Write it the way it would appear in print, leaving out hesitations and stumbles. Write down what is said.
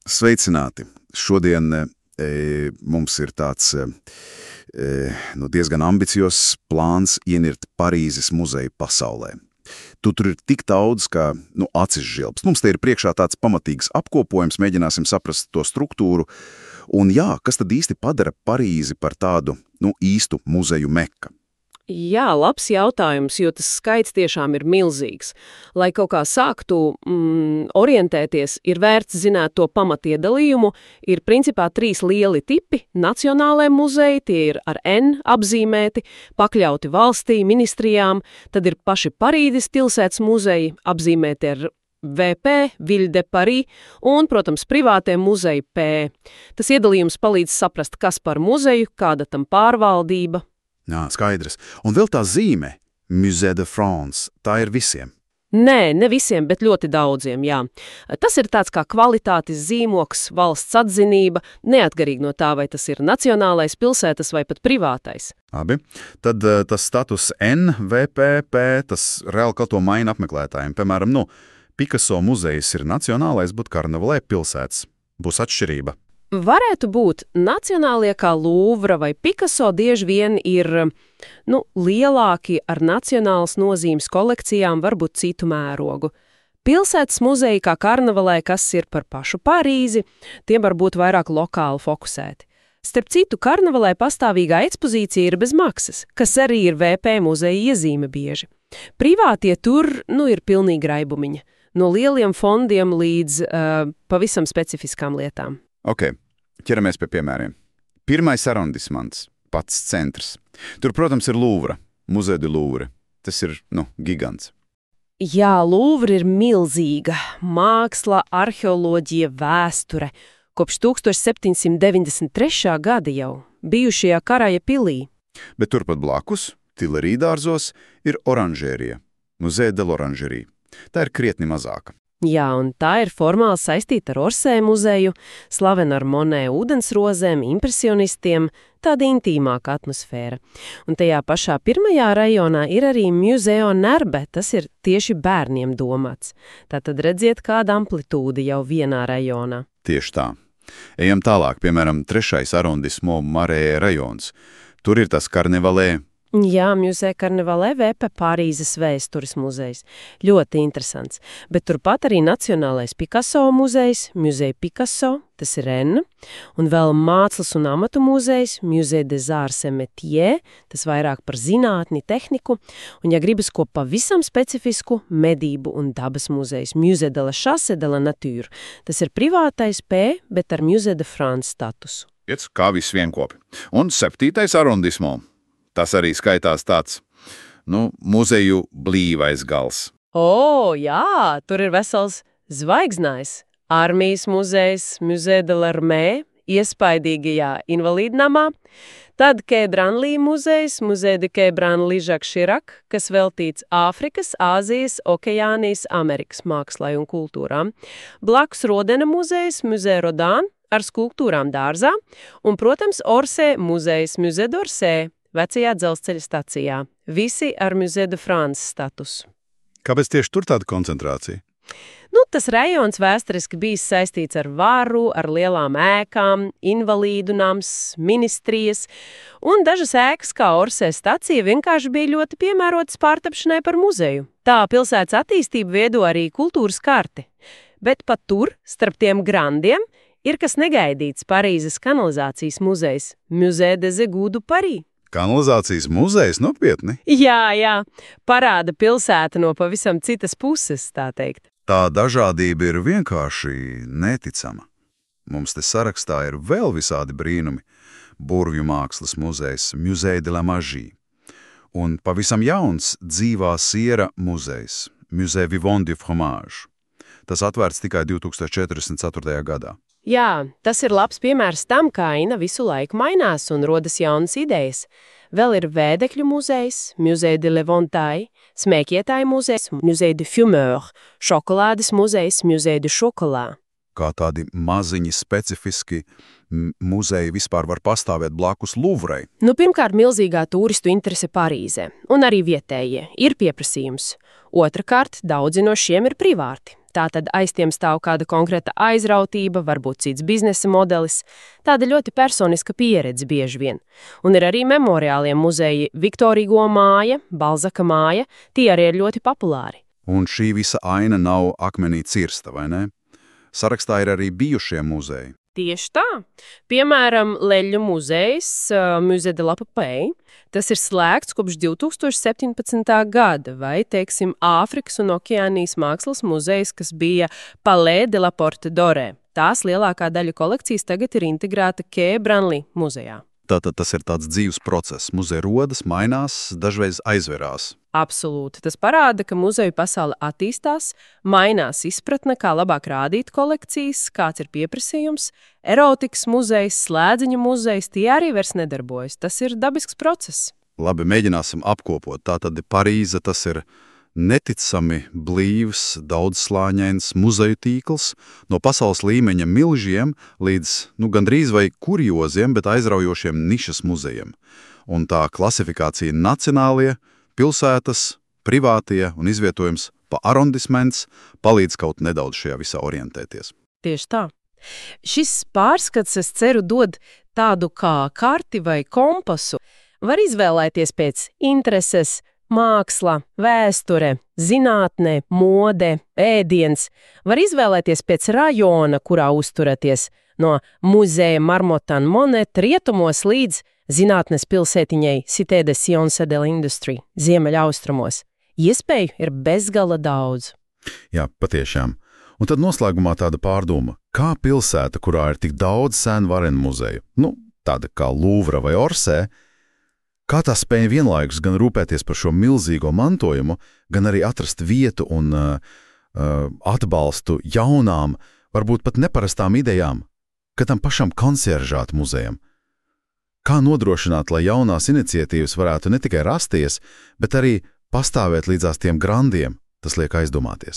Sveicināti! Šodien mums ir tāds diezgan ambiciozs plāns ienirt Parīzes muzeju pasaulē. Tur ir tik daudz, ka acis žilbst. Mums te ir priekšā tāds pamatīgs apkopojums, mēģināsim saprast to struktūru. Un kas tad īsti padara Parīzi par tādu īstu muzeju Mekka? Jā, labs jautājums, jo tas skaits tiešām ir milzīgs. Lai kaut kā sāktu orientēties, ir vērts zināt to pamatiedalījumu. Ir principā 3 lieli tipi – nacionālajie muzeji, tie ir ar N apzīmēti, pakļauti valstī, ministrijām, tad ir paši Parīzes pilsētas muzeji, apzīmēti ar VP, Ville de Paris, un, protams, privātie muzeji P. Tas iedalījums palīdz saprast, kas par muzeju, kāda tam pārvaldība. Jā, skaidrs. Un vēl tā zīme – Musée de France, tā ir visiem? Nē, ne visiem, bet ļoti daudziem, jā. Tas ir tāds kā kvalitātes zīmoks, valsts atzinība, neatkarīgi no tā, vai tas ir nacionālais, pilsētas vai pat privātais. Abi. Tad tas status N, VP, P, tas reāli kaut to maina apmeklētājiem. Piemēram, Picasso muzejs ir nacionālais, bet Karnevalē pilsētas. Būs atšķirība. Varētu būt. Nacionālie kā Louvre vai Picasso bieži vien ir lielāki ar nacionālas nozīmes kolekcijām, varbūt citu mērogu. Pilsētas muzeji kā Karnevalē, kas ir par pašu Parīzi, tiem var būt vairāk lokāli fokusēti. Starp citu, Karnevalē pastāvīgā ekspozīcija ir bez maksas, kas arī ir VP muzeja iezīme bieži. Privātie tur ir pilnīgi raibumiņa, no lieliem fondiem līdz pavisam specifiskām lietām. Ok, ķeramies pie piemēriem. Pirmais arondisments, pats centrs. Tur, protams, ir Louvre, Musée du Louvre. Tas ir, gigants. Jā, Louvre ir milzīga. Māksla, arheoloģija, vēsture. Kopš 1793. gada jau, bijušajā Karaja pilī. Bet turpat blakus, Tilerī dārzos, ir oranžērija, Musée de l'Orangerie. Tā ir krietni mazāka. Jā, un tā ir formāli saistīta ar Orsē muzeju, slavena ar Monē ūdensrozēm, impresionistiem, tāda intīmāka atmosfēra. Un tajā pašā pirmajā rajonā ir arī Museo Nerbe, tas ir tieši bērniem domāts. Tātad redziet, kāda amplitūda jau vienā rajonā. Tieši tā. Ejam tālāk, piemēram, 3. arondismo Marē rajons. Tur ir tas Karnevalē. Jā, Musée Karnevalē VP Parīzes vēstures muzejs. Ļoti interesants. Bet turpat arī Nacionālais Picasso muzejs, Musée Picasso, tas ir N, un vēl Mākslas un amatu muzejs, Musée des Arts et Métiers, tas vairāk par zinātni, tehniku, un, ja gribas ko pavisam specifisku, medību un dabas muzejs, Musée de la Chasse et de la Nature. Tas ir privātais P, bet ar Musée de France statusu. Kā viss vienkopi. Un 7. arondismo. Tas arī skaitās tāds, muzeju blīvais gals. Jā, tur ir vesels zvaigznājs. Armijas muzejs, Musée de l'Armée, iespaidīgajā invalīdnamā. Tad Quai Branly muzejs, Musée de Quai Branly Jacques Chirac, kas veltīts Āfrikas, Āzijas, Okeānijas, Amerikas mākslai un kultūrām. Blakus Rodena muzejs, Musée Rodin, ar skulptūrām dārzā. Un, protams, Orsē muzejs, Musée d'Orsay, vecajā dzelzceļa stacijā. Visi ar Musée de France statusu. Kāpēc tieši tur tāda koncentrācija? Tas rajons vēsturiski bijis saistīts ar varu, ar lielām ēkām, invalīdu nams, ministrijas, un dažas ēkas kā Orsē stacija vienkārši bija ļoti piemērotas pārtapšanai par muzeju. Tā pilsētas attīstība veido arī kultūras karti. Bet pat tur, starp tiem grandiem, ir kas negaidīts Parīzes kanalizācijas muzejs, Musée des Égouts du Paris. Kanalizācijas muzejs nopietni? Jā, parāda pilsēta no pavisam citas puses, tā teikt. Tā dažādība ir vienkārši neticama. Mums te sarakstā ir vēl visādi brīnumi. Burvju mākslas muzejs, Musée de la Magie. Un pavisam jauns dzīvā siera muzejs, Musée Vivant du Fromage. Tas atvērts tikai 2044. gadā. Jā, tas ir labs piemērs tam, kā aina visu laiku mainās un rodas jaunas idejas. Vēl ir vēdekļu muzejs, Musée de l'Eventail, smēķietāju muzejs, Musée de Fumeur, šokolādes muzejs, Musée de Chocolat. kā tādi maziņi, specifiski muzeji vispār var pastāvēt blakus Luvrai? Pirmkārt, milzīgā turistu interese Parīzē, un arī vietējie, ir pieprasījums. Otrakārt, daudzi no šiem ir privāti. Tātad aiz tiem stāv kāda konkrēta aizrautība, varbūt cits biznesa modelis, tāda ļoti personiska pieredze bieži vien. Un ir arī memoriālie muzeji Viktorija māja, Balzaka māja, tie arī ir ļoti populāri. Un šī visa aina nav akmenī cirsta, vai ne? Sarakstā ir arī bijušie muzeji. Tieši tā. Piemēram, Leļu muzejs, Musée de la Paix, tas ir slēgts kopš 2017. gada, vai, teiksim, Āfrikas un Okeānijas mākslas muzejs, kas bija Palais de la Porte d'Orē. Tās lielākā daļa kolekcijas tagad ir integrēta Quai Branly muzejā. Tātad tas ir tāds dzīves process. Muzeja rodas, mainās, dažreiz aizverās. Absolūti. Tas parāda, ka muzeju pasaule attīstās, mainās izpratne, kā labāk rādīt kolekcijas, kāds ir pieprasījums. Erotikas muzejs, slēdziņu muzejs, tie arī vairs nedarbojas. Tas ir dabisks process. Labi, mēģināsim apkopot. Tātad Parīze, tas ir neticami blīvs, daudzslāņains muzeju tīkls, no pasaules līmeņa milžiem līdz, gandrīz vai kurioziem, bet aizraujošiem nišas muzejiem. Un tā klasifikācija nacionālie, pilsētas, privātie un izvietojums pa arondisments palīdz kaut nedaudz šajā visā orientēties. Tieši tā. Šis pārskats, es ceru, dod tādu kā karti vai kompasu. Var izvēlēties pēc intereses, māksla, vēsture, zinātne, mode, ēdiens. Var izvēlēties pēc rajona, kurā uzturaties, no muzeja Marmottan Monet rietumos līdz zinātnes pilsētiņai Cité des Sciences de l'Industrie, ziemeļaustrumos. Iespēju ir bezgala daudz. Jā, patiešām. Un tad noslēgumā tāda pārdoma, kā pilsēta, kurā ir tik daudz senu varenu muzeju, tāda kā Luvra vai Orsē, kā tā spēja vienlaikus gan rūpēties par šo milzīgo mantojumu, gan arī atrast vietu un atbalstu jaunām, varbūt pat neparastām idejām, ka tam pašam konseržātu muzejam. Kā nodrošināt, lai jaunās iniciatīvas varētu ne tikai rasties, bet arī pastāvēt līdzās tiem grandiem, tas liek aizdomāties.